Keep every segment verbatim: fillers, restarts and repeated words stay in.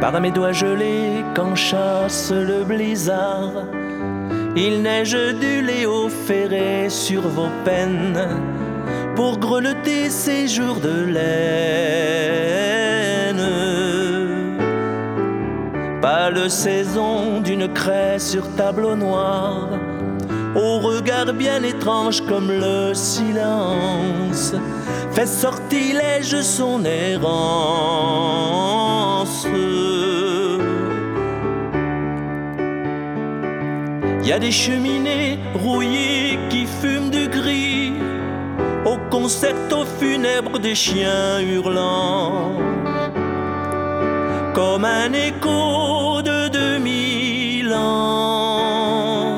Par mes doigts gelés quand chasse le blizzard, il neige du Léo Ferré sur vos peines pour grelotter ces jours de laine. Pâle saison d'une craie sur tableau noir, au regard bien étrange comme le silence, fait sortilège son errance. Y a des cheminées rouillées qui fument du gris au concerto funèbre des chiens hurlants, comme un écho de deux mille ans.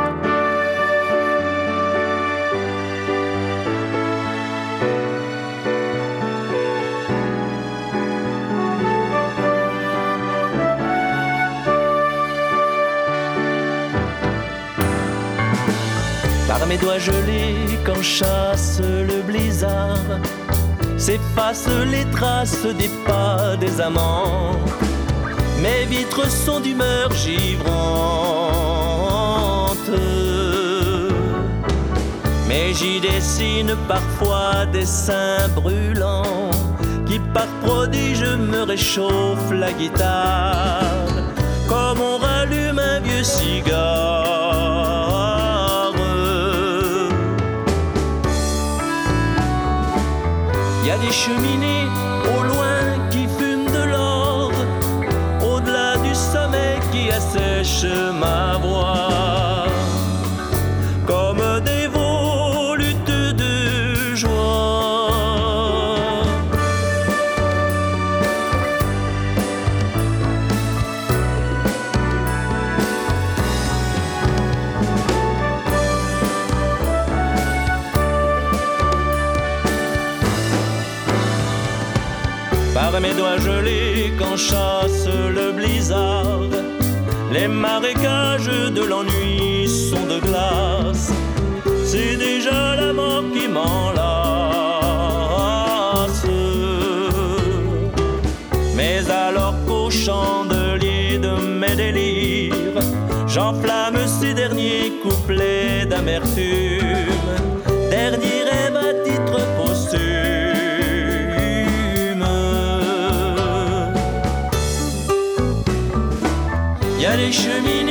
Par mes doigts gelés quand chasse le blizzard, s'effacent les traces des pas des amants. Mes vitres sont d'humeur givrante, mais j'y dessine parfois des seins brûlants qui par prodige me réchauffent la guitare, comme on rallume un vieux cigare. Y a des cheminées au loin qui fument de l'or, au-delà du sommet qui assèche ma voix, comme des volutes de joie. Par mes doigts gelés quand chasse le blizzard, les marécages de l'ennui sont de glace. C'est déjà la mort qui m'enlace. Mais alors qu'au chandelier de mes délires, j'enflamme ces derniers couplets d'amertume, dernier rêve à titre posthume. Y a des chemins